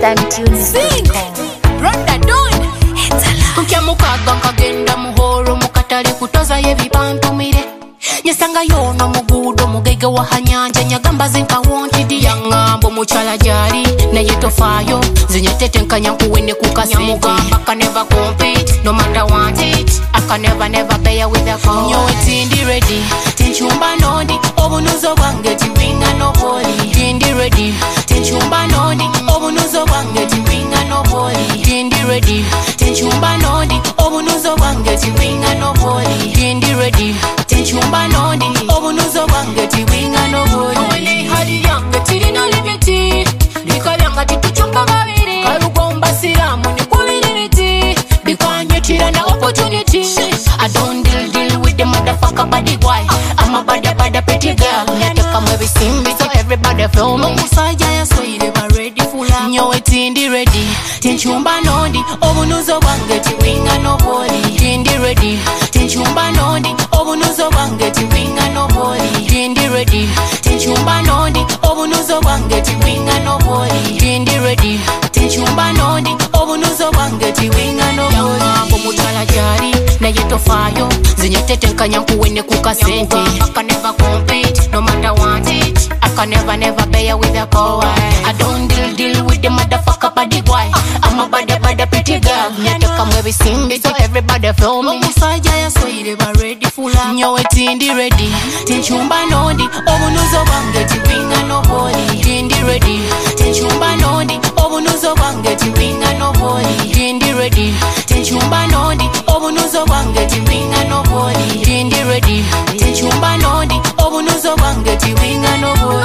ChristianTunes.com. Run that down. Nkyamukagga nkagenda muhoro mukatale kutoza yebibantumire nyesanga yono mugudo mugege wa hanyanja nyagamba zinkawonti yangambo muchala jali naye tofayo zinyatete nkanyankuwene kukasengamba can never compete no matter what it I can never bear with a call nyo etindi ready tinchumba nondi obunuzo bwange tiwinga no boli tindi ready tinchumba nondi obunuzo bwange tiwinga no boli tindi ready tinchumba nondi obunuzo bwange tiwinga no boli tindi ready tinchumba nondi obunuzo bwange tiwinga no boli wene hali yange tirina limiti likalyanga tituchumba babiri kalugomba siramu ni kubiriti bikanyetira na opportunity I don't deal with the motherfucker body boy I'm a bada pretty girl nyateka mwebi simbi so everybody feel me musajja ya soire ba ready fula nyo etindi ready tinchumba nondi obunuzo bwange tiwinga no boli tindi ready tinchumba nondi obunuzo bwange tiwinga no boli tindi ready tinchumba nondi obunuzo bwange tiwinga no boli tindi ready tinchumba nondi obunuzo bwange tiwinga no boli mambo mutala jari naye tofayo zinyatete nkanyankuwene kukasente I can never compete no matter what it I can never bear with a coward I don't deal with the motherfucker body boy I'm a bada pretty girl nyateka mwebi simbi so everybody feel me musajja ya soire ba ready fula nyo etindi ready tinchumba nondi obunuzo bwange tiwinga no boli tindi ready tinchumba nondi obunuzo bwange tiwinga no boli tindi ready tinchumba nondi obunuzo bwange tiwinga no boli tindi ready tinchumba nondi obunuzo bwange tiwinga no boli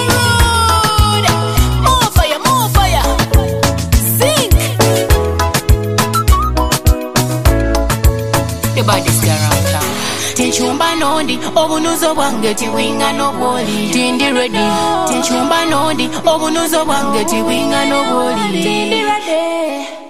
more fire sing the body's around town tinchumba nondi obunuzo bwange tiwinga no boli tindi ready tinchumba nondi obunuzo bwange tiwinga no boli tindi ready